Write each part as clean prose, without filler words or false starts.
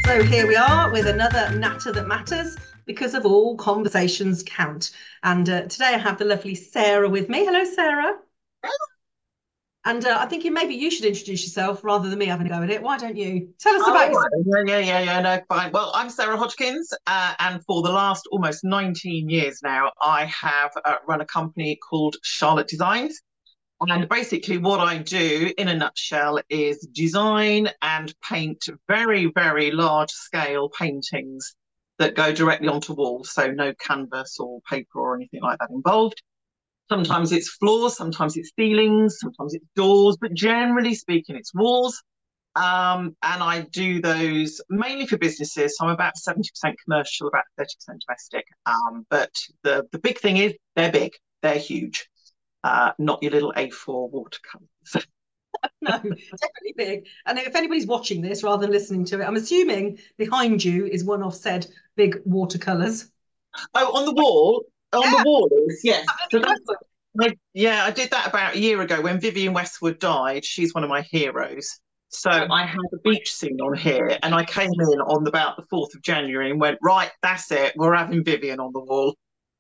So here we are with another Natter That Matters, because of all conversations count. And today I have the lovely Sarah with me. Hello, Sarah. And I think maybe you should introduce yourself rather than me having a go at it. Why don't you? Tell us about Oh, yourself. yeah, no, fine. Well, I'm Sarah Hodgkins, and for the last almost 19 years now, I have run a company called Charlotte Designs. And basically, what I do in a nutshell is design and paint very, very large scale paintings that go directly onto walls. So, no canvas or paper or anything like that involved. Sometimes it's floors, sometimes it's ceilings, sometimes it's doors, but generally speaking, it's walls. And I do those mainly for businesses. So I'm about 70% commercial, about 30% domestic. But the big thing is they're big, they're huge, not your little A4 watercolors. No, definitely big. And if anybody's watching this rather than listening to it, I'm assuming behind you is one off said big watercolours. Oh, on the wall is, yes. So Yeah. yeah, I did that about a year ago when Vivienne Westwood died. She's one of my heroes. So I had a beach scene on here, and I came in on about the 4th of January and went, right, that's it, we're having Vivienne on the wall.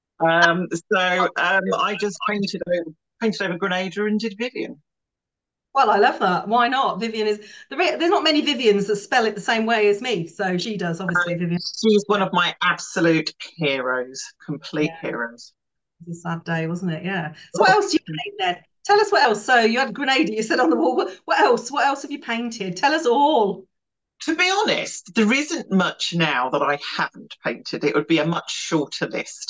I just painted over Grenada and did Vivienne. Well, I love that. Why not? Vivian is there's not many Vivians that spell it the same way as me. So she does, obviously, Vivian. She's one of my absolute heroes, complete Yeah, heroes. it was a sad day, wasn't it? Yeah. So what Oh, else do you paint then? Tell us what else. So you had Grenada, you said on the wall. What else? What else have you painted? Tell us all. to be honest, there isn't much now that I haven't painted. It would be a much shorter list.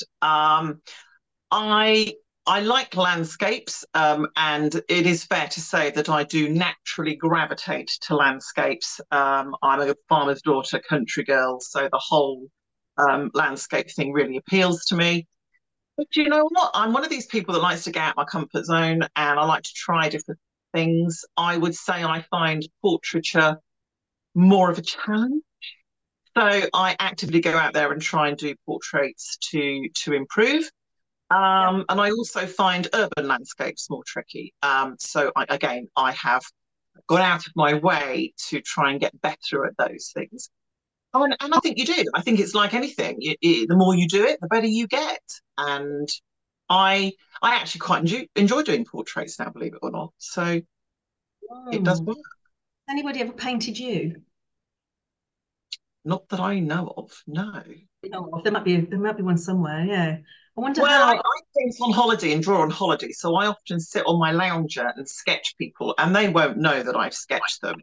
I I like landscapes, and it is fair to say that I do naturally gravitate to landscapes. I'm a farmer's daughter, country girl, so the whole landscape thing really appeals to me. But you know what? I'm one of these people that likes to get out my comfort zone, and I like to try different things. I would say I find portraiture more of a challenge. So I actively go out there and try and do portraits to improve. Yeah. And I also find urban landscapes more tricky. Again, I have gone out of my way to try and get better at those things. And I think you do. I think it's like anything. The more you do it, the better you get. And I I actually quite enjoy doing portraits now, believe it or not. So it does Hmm. work. Anybody ever painted you? Not that I know of, no. You know, there might be one somewhere. Yeah. I wonder Well, I, how. I paint on holiday and draw on holiday, so I often sit on my lounger and sketch people, and they won't know that I've sketched them.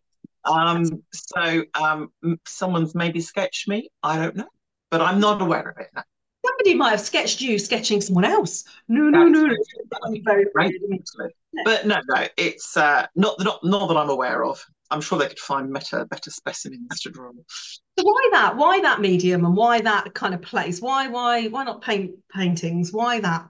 Someone's maybe sketched me. I don't know, but I'm not aware of it. No. Somebody might have sketched you sketching someone else. No, no, That's no, no. very true. That That'd would be be very great, weird. I mean, actually. yeah. But no, it's not that I'm aware of. I'm sure they could find better specimens to draw. So why that? Why that medium and why that kind of place? Why not paintings? Why that?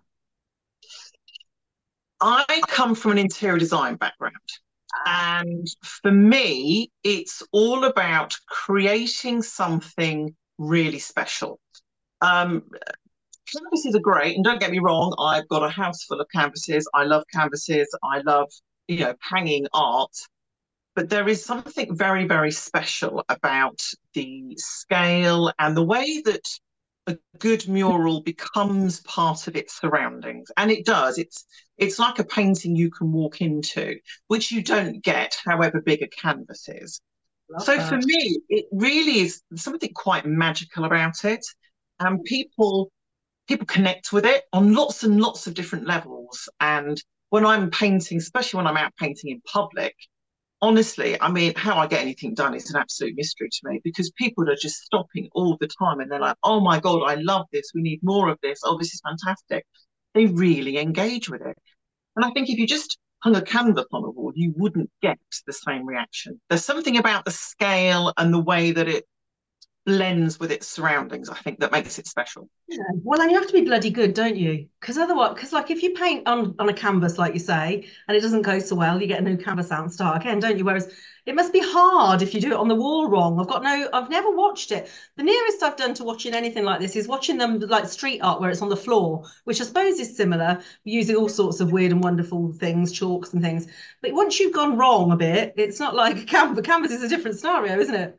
I come from an interior design background. And for me, it's all about creating something really special. Um, Canvases are great, and don't get me wrong, I've got a house full of canvases. I love canvases. I love, hanging art. But there is something very, very special about the scale and the way that a good mural becomes part of its surroundings. And it does. It's like a painting you can walk into, which you don't get however big a canvas is. Love So for that. me, it really is something quite magical about it. And people connect with it on lots and lots of different levels. And when I'm painting, especially when I'm out painting in public, honestly, I mean, how I get anything done is an absolute mystery to me because people are just stopping all the time and they're like, oh my God, I love this. We need more of this. Oh, this is fantastic. They really engage with it. And I think if you just hung a canvas on a wall, you wouldn't get the same reaction. There's something about the scale and the way that it blends with its surroundings, I think, that makes it special. Yeah. Well, then you have to be bloody good, don't you? Because otherwise, because like if you paint on a canvas, like you say, and it doesn't go so well, you get a new canvas out and start again, don't you? Whereas it must be hard if you do it on the wall wrong. I've never watched it. The nearest I've done to watching anything like this is watching them like street art where it's on the floor, which I suppose is similar, using all sorts of weird and wonderful things, chalks and things. But once you've gone wrong a bit, it's not like a canvas. Canvas is a different scenario, isn't it?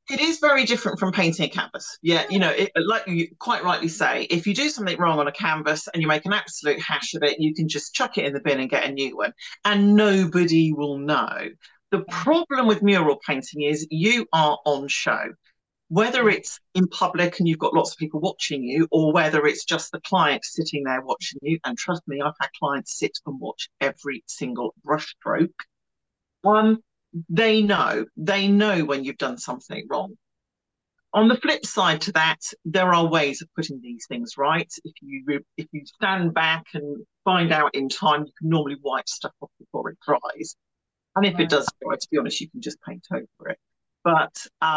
It is very different from painting a canvas. Yeah, like you quite rightly say, if you do something wrong on a canvas and you make an absolute hash of it, you can just chuck it in the bin and get a new one, and nobody will know. The Yeah, problem with mural painting is you are on show, whether yeah, it's in public and you've got lots of people watching you, or whether it's just the client sitting there watching you. And trust me, I've had clients sit and watch every single brushstroke. Um, they know when you've done something wrong. On the flip side to that, there are ways of putting these things right. If you stand back and find out in time, you can normally wipe stuff off before it dries. And if it right. does dry, to be honest, you can just paint over it. But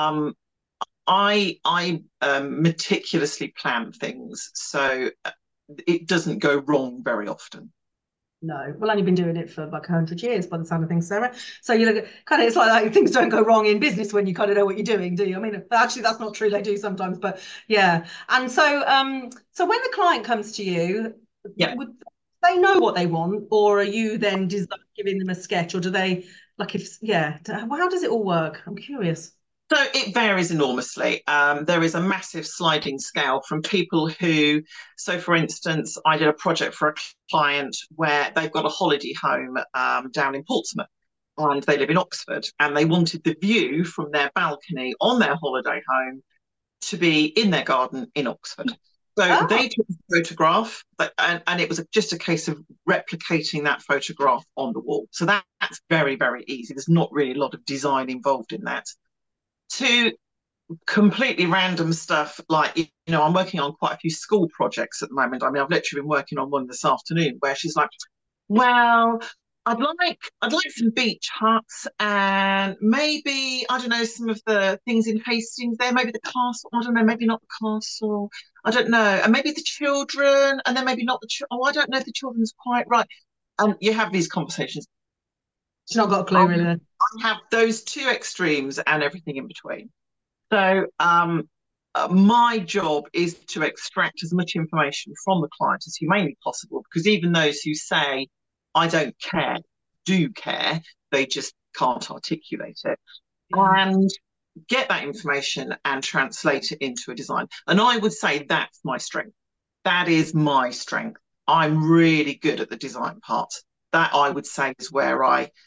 I meticulously plan things so it doesn't go wrong very often. No, well, only been doing it for like 100 years by the sound of things, Sarah. So you look at kind of, it's like things don't go wrong in business when you kind of know what you're doing, do you? I mean, actually, that's not true. They do sometimes, but yeah. And so when the client comes to you, Yeah. would they know what they want, or are you then giving them a sketch, or do they like if yeah? Well, how does it all work? I'm curious. So it varies enormously. There is a massive sliding scale from people who, so for instance, I did a project for a client where they've got a holiday home down in Portsmouth and they live in Oxford and they wanted the view from their balcony on their holiday home to be in their garden in Oxford. So Oh, they took a photograph, and it was just a case of replicating that photograph on the wall. So that's very, very easy. There's not really a lot of design involved in that. To completely random stuff like I'm working on quite a few school projects at the moment. I mean, I've literally been working on one this afternoon where she's like, well, I'd like some beach huts and maybe I don't know some of the things in Hastings there, maybe the castle. I don't know, maybe not the castle. I don't know, and maybe the children, and then maybe not the. Oh, I don't know if the children's quite right. And you have these conversations. she's not got a I clue really. have those two extremes and everything in between. So my job is to extract as much information from the client as humanly possible, because even those who say, I don't care, do care, they just can't articulate it. Yeah. And get that information and translate it into a design. And I would say that's my strength. That is my strength. I'm really good at the design part. That I would say is where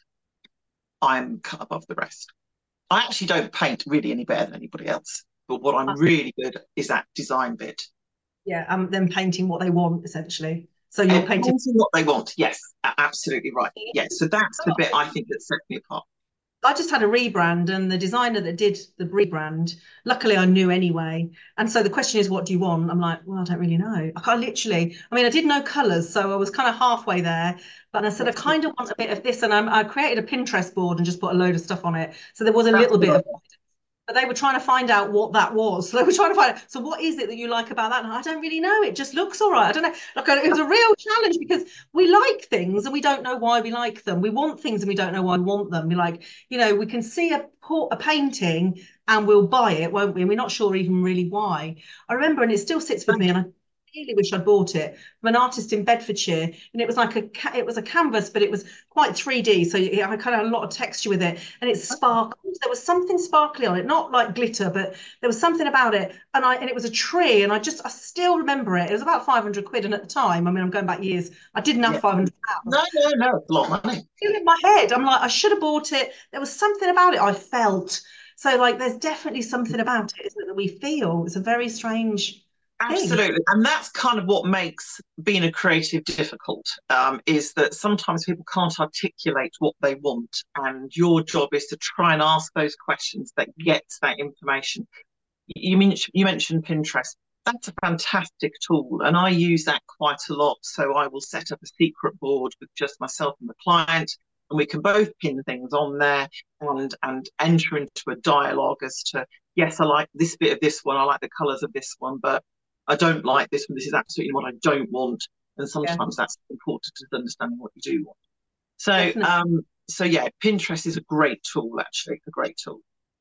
I'm cut above the rest. I actually don't paint really any better than anybody else. But what I'm really good at is that design bit. Yeah, them painting what they want essentially. So you're And painting. painting what they want. Yes, absolutely right. Yes, so that's the bit I think that sets me apart. I just had a rebrand, and the designer that did the rebrand, luckily I knew anyway. And so the question is, what do you want? I'm like, well, I don't really know. I literally, I mean, I did know colours, so I was kind of halfway there. But I said, I Yes, kind of want a bit of this. And I created a Pinterest board and just put a load of stuff on it. So there was a that's little a good bit of, idea. but they were trying to find out what that was. So they were trying to find out, so what is it that you like about that? And I don't really know. It just looks all right. I don't know. Like it was a real challenge because we like things and we don't know why we like them. We want things and we don't know why we want them. We like, we can see a painting and we'll buy it, won't we? And we're not sure even really why. I remember, and it still sits with me, and I really wish I'd bought it from an artist in Bedfordshire, and it was like it was a canvas, but it was quite 3D, so I kind of had a lot of texture with it, and it sparkled. There was something sparkly on it, not like glitter, but there was something about it, and it was a tree, and I still remember it. It was about 500 quid, and at the time, I mean, I'm going back years, I didn't have Yeah. 500 No, pounds. no, no, it's a lot of money. In my head, I'm like, I should have bought it. There was something about it I felt. So, like, there's definitely something about it, isn't it, that we feel. It's a very strange thing. Absolutely. And that's kind of what makes being a creative difficult, is that sometimes people can't articulate what they want. And your job is to try and ask those questions that get that information. You mentioned Pinterest. That's a fantastic tool, and I use that quite a lot. So I will set up a secret board with just myself and the client, and we can both pin things on there and enter into a dialogue as to yes, I like this bit of this one, I like the colours of this one, but I don't like this one. This is absolutely what I don't want, and Yeah, sometimes that's important to understanding what you do want. So definitely. so yeah, Pinterest is a great tool, actually, a great tool.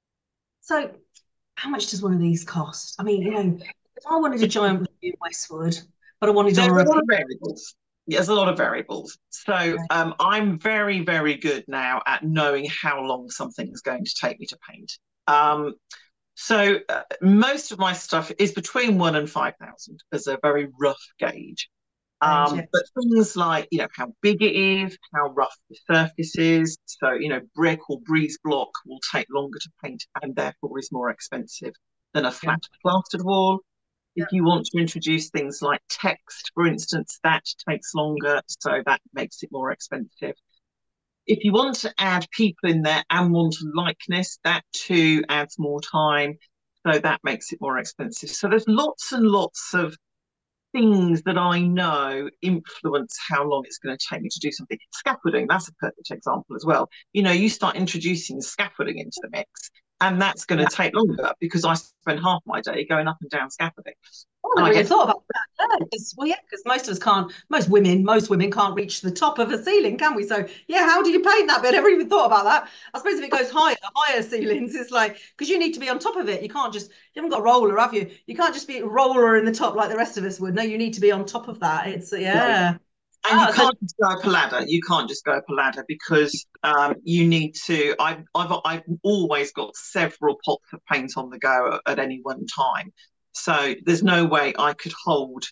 So, how much does one of these cost? I mean, if I wanted a giant blue in Westwood, but I wanted There's on a a lot of variables. There's a lot of variables. So I'm very, very good now at knowing how long something is going to take me to paint. Um, So most of my stuff is between 1 and 5,000 as a very rough gauge. Range, yeah. But things like, how big it is, how rough the surface is. So, brick or breeze block will take longer to paint and therefore is more expensive than a Yeah. flat plastered wall. If you want to introduce things like text, for instance, that takes longer, so that makes it more expensive. If you want to add people in there and want a likeness, that too adds more time, so that makes it more expensive. So there's lots and lots of things that I know influence how long it's going to take me to do something. Scaffolding, that's a perfect example as well. You start introducing scaffolding into the mix, and that's going to Yeah. take longer because I spend half my day going up and down scaffolding. I And never I even get thought about that. Yeah, because most of us can't, most women can't reach the top of a ceiling, can we? So yeah, how do you paint that bit? I never even thought about that. I suppose if it goes higher ceilings, it's like because you need to be on top of it. You can't just you haven't got a roller, have you? You can't just be a roller in the top like the rest of us would. No, you need to be on top of that. It's yeah. And you So can't just go up a ladder. You can't just go up a ladder because you need to. I've always got several pots of paint on the go at any one time. So there's no way I could hold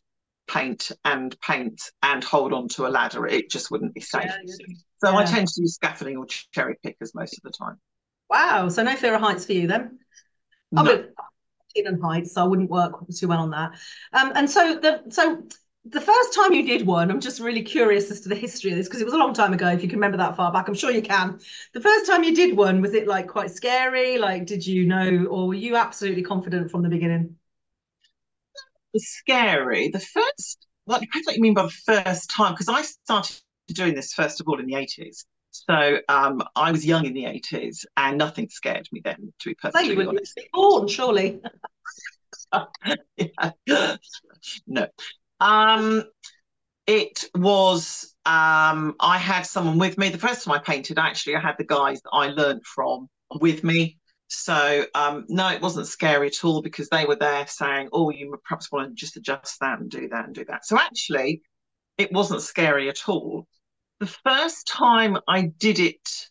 paint and hold on to a ladder. It just wouldn't be safe. yeah, yeah, So I yeah. tend to do scaffolding or cherry pickers most of the time. Wow. So no fear of heights for you then. I No. would in heights, so I wouldn't work too well on that. And so the first time you did one, I'm just really curious as to the history of this because it was a long time ago. If you can remember that far back, I'm sure you can. The first time you did one, was it like quite scary? Like, did you know, or were you absolutely confident from the beginning? It's scary. The first, well, it depends what you mean by the first time, because I started doing this first of all in the 80s. So I was young in the 80s and nothing scared me then, to be So you perfectly were honest. born, surely. Yeah. No. Um, it was, I had someone with me. The first time I painted, actually, I had the guys that I learned from with me. So, no, it wasn't scary at all because they were there saying, oh, you perhaps want to just adjust that and do that and do that. So, actually, it wasn't scary at all. The first time I did it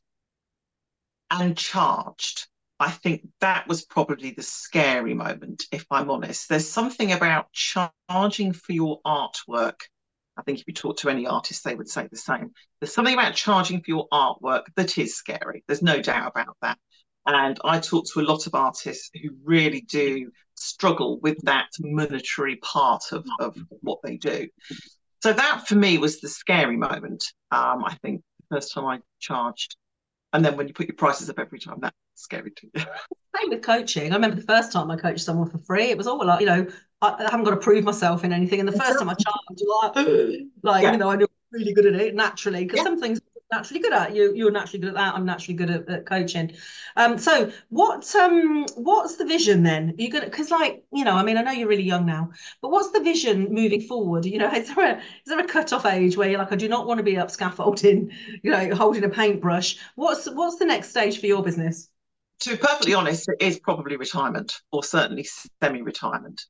and charged, I think that was probably the scary moment, if I'm honest. There's something about charging for your artwork. I think if you talk to any artist, they would say the same. There's something about charging for your artwork that is scary. There's no doubt about that. And I talk to a lot of artists who really do struggle with that monetary part of what they do. So that for me was the scary moment. I think the first time I charged. And then when you put your prices up every time, that's scary too. Same with coaching. I remember the first time I coached someone for free, it was all like, I haven't got to prove myself in anything. And the first time I charged, like Yeah, even though I knew I was really good at it naturally, because yeah. some things I'm naturally good at. You're naturally good at that. I'm naturally good at coaching. So what's the vision then? Are you gonna because I mean, I know you're really young now, but what's the vision moving forward? Is there a cut-off age where you're like, I do not want to be up scaffolding, holding a paintbrush? What's the next stage for your business? To be perfectly honest, it is probably retirement or certainly semi-retirement.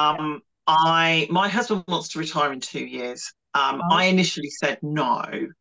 My husband wants to retire in 2 years. I initially said no,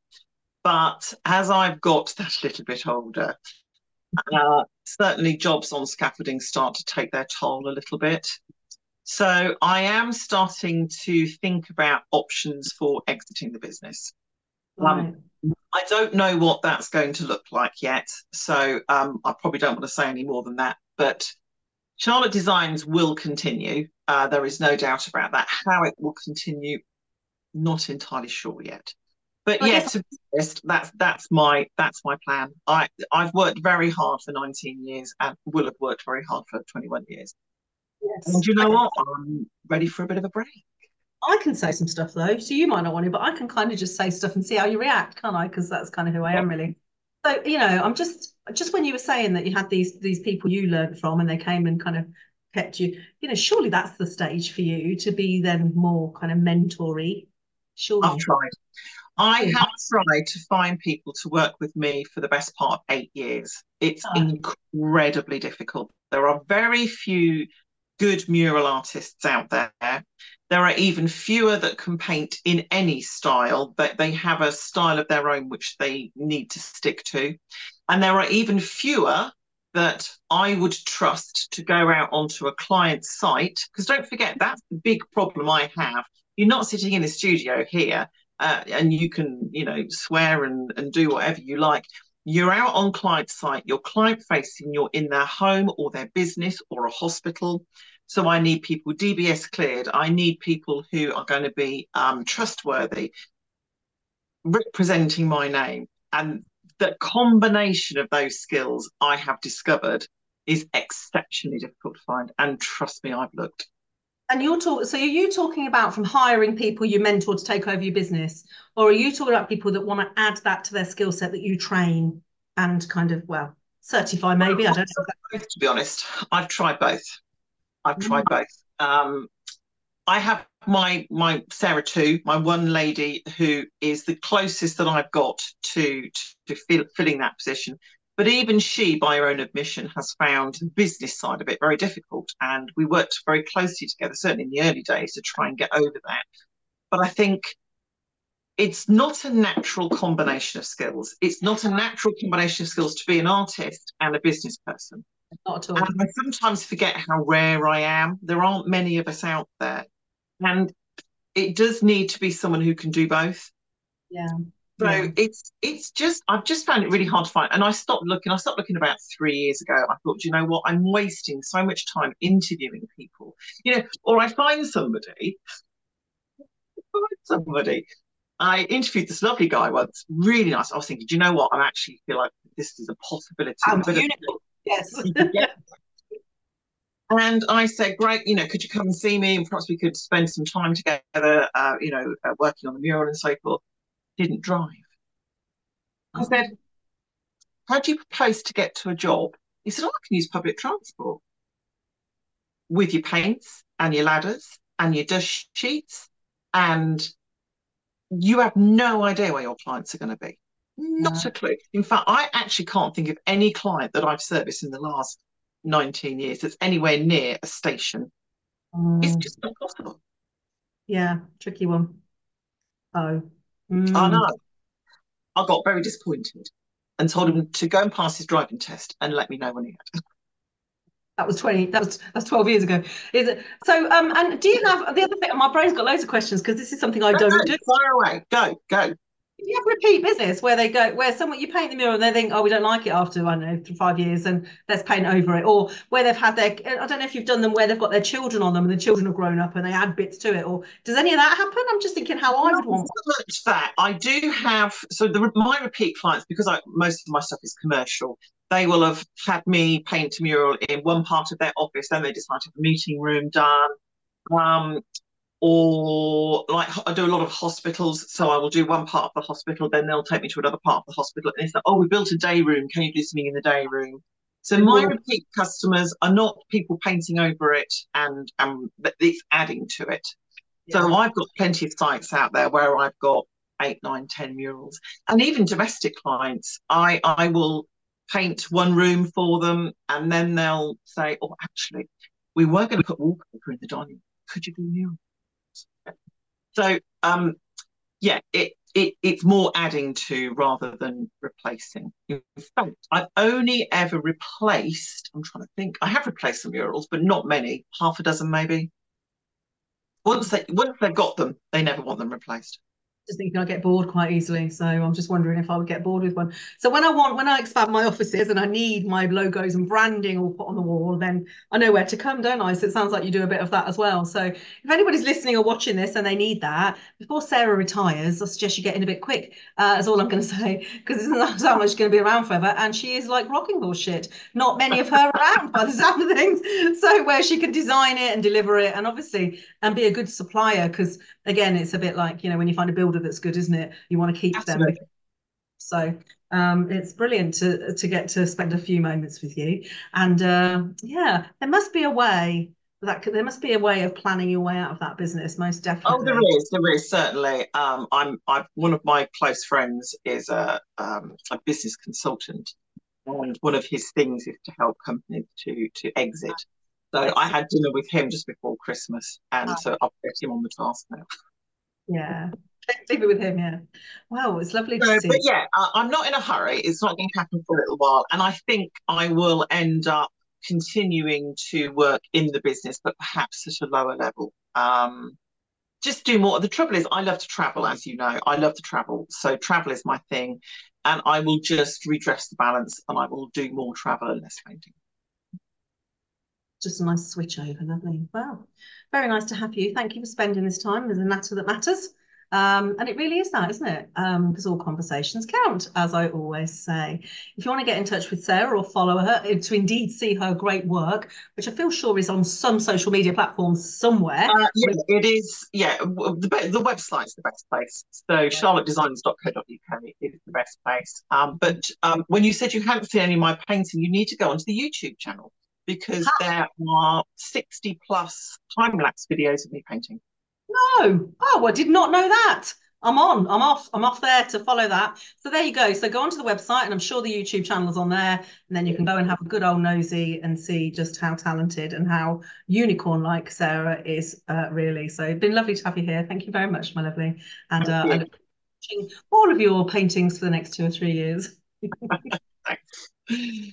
but as I've got that little bit older, certainly jobs on scaffolding start to take their toll a little bit. So I am starting to think about options for exiting the business. Um, Right. I don't know what that's going to look like yet, so I probably don't want to say any more than that. But Charlotte Designs will continue. There is no doubt about that. How it will continue, not entirely sure yet. But I yeah, guess to be honest, that's my plan. I've worked very hard for 19 years and will have worked very hard for 21 years. And yes. you I know can, what? I'm ready for a bit of a break. I can say some stuff though. So you might not want to, but I can kind of just say stuff and see how you react, can't I? Because that's kind of who I am really. So, I'm just when you were saying that you had these people you learned from and they came and kind of kept you, surely that's the stage for you to be then more kind of mentory, I've surely. tried. I Yeah. have tried to find people to work with me for the best part of 8 years. It's Ah, incredibly difficult. There are very few good mural artists out there. There are even fewer that can paint in any style, but they have a style of their own which they need to stick to. And there are even fewer that I would trust to go out onto a client's site. Because don't forget, that's the big problem I have. You're not sitting in a studio here and you can, swear and do whatever you like. You're out on client site, you're client facing, you're in their home or their business or a hospital. So I need people DBS cleared. I need people who are going to be trustworthy, representing my name. And the combination of those skills I have discovered is exceptionally difficult to find. And trust me, I've looked. And so are you talking about from hiring people you mentor to take over your business, or are you talking about people that want to add that to their skill set that you train and kind of, well, certify maybe? I don't know. To be honest, I've tried both. I've tried both. I have my Sarah too, my one lady who is the closest that I've got to filling that position. But even she, by her own admission, has found the business side of it very difficult. And we worked very closely together, certainly in the early days, to try and get over that. But I think it's not a natural combination of skills. It's not a natural combination of skills to be an artist and a business person. Not at all. And I sometimes forget how rare I am. There aren't many of us out there. And it does need to be someone who can do both. Yeah. So it's just I've just found it really hard to find. And I stopped looking. I stopped looking about 3 years ago. I thought, you know what? I'm wasting so much time interviewing people. Or I find somebody. I interviewed this lovely guy once, really nice. I was thinking, do you know what? I actually feel like this is a possibility. Yes. And I said, great, could you come and see me? And perhaps we could spend some time together, working on the mural and so forth. Didn't drive. I said, how do you propose to get to a job? He said, I can use public transport with your paints and your ladders and your dust sheets. And you have no idea where your clients are going to be. Not a clue. In fact, I actually can't think of any client that I've serviced in the last 19 years that's anywhere near a station. It's just not possible. Yeah, tricky one. I know. I got very disappointed and told him to go and pass his driving test and let me know when he had. That's 12 years ago. Is it so? And do you have the other thing? My brain's got loads of questions because this is something I don't do. Fire away. Go. Do you have repeat business where someone you paint the mural and they think, oh, we don't like it after, I don't know, 5 years and let's paint over it, or where they've had I don't know if you've done them where they've got their children on them and the children have grown up and they add bits to it, or does any of that happen? I'm just thinking how I would want. So much that I do have. So my repeat clients, because most of my stuff is commercial, they will have had me paint a mural in one part of their office, then they decide to have a meeting room done. Or like I do a lot of hospitals, so I will do one part of the hospital, then they'll take me to another part of the hospital, and it's like, oh, we built a day room. Can you do something in the day room? So my repeat customers are not people painting over it and it's adding to it. Yeah. So I've got plenty of sites out there where I've got 8, 9, 10 murals, and even domestic clients. I will paint one room for them, and then they'll say, oh, actually, we were going to put wallpaper in the dining room. Could you do mural? So it's more adding to rather than replacing. In fact, I've only ever replaced, I'm trying to think, I have replaced some murals, but not many, half a dozen maybe. Once they've got them, they never want them replaced. Just thinking I get bored quite easily, so I'm just wondering if I would get bored with one. So when I expand my offices and I need my logos and branding all put on the wall, then I know where to come, don't I? So it sounds like you do a bit of that as well. So if anybody's listening or watching this and they need that, before Sarah retires, I suggest you get in a bit quick. That's all I'm going to say, because it doesn't sound like she's going to be around forever, and she is like rocking horse shit. Not many of her around by the sound of things. So where she can design it and deliver it, and obviously and be a good supplier, because again, it's a bit like, when you find a builder that's good, isn't it? You want to keep Absolutely. Them. So it's brilliant to get to spend a few moments with you. And there must be a way there must be a way of planning your way out of that business, most definitely. Oh, there is certainly. One of my close friends is a business consultant, and one of his things is to help companies to exit. So I had dinner with him just before Christmas, and so I'll get him on the task now. Yeah, Keep it with him, yeah. Wow, it's lovely to So, but see. yeah, I'm not in a hurry. It's not going to happen for a little while. And I think I will end up continuing to work in the business, but perhaps at a lower level. Just do more. The trouble is, I love to travel, as you know. I love to travel. So travel is my thing. And I will just redress the balance and I will do more travel and less painting. Just a nice switch over, lovely. Wow, very nice to have you. Thank you for spending this time with a matter that matters. And it really is that, isn't it? Because all conversations count, as I always say. If you want to get in touch with Sarah or follow her to indeed see her great work, which I feel sure is on some social media platforms somewhere. Yeah, it is. Yeah, the website's the best place. So charlottedesigns.co.uk is the best place. But when you said you hadn't seen any of my painting, you need to go onto the YouTube channel because there are 60 plus time lapse videos of me painting. No. Oh, I did not know that. I'm on. I'm off. I'm off there to follow that. So there you go. So go onto the website, and I'm sure the YouTube channel is on there. And then you can go and have a good old nosy and see just how talented and how unicorn-like Sarah is, really. So it's been lovely to have you here. Thank you very much, my lovely. And Thank I you. look forward to watching all of your paintings for the next 2 or 3 years. Thanks.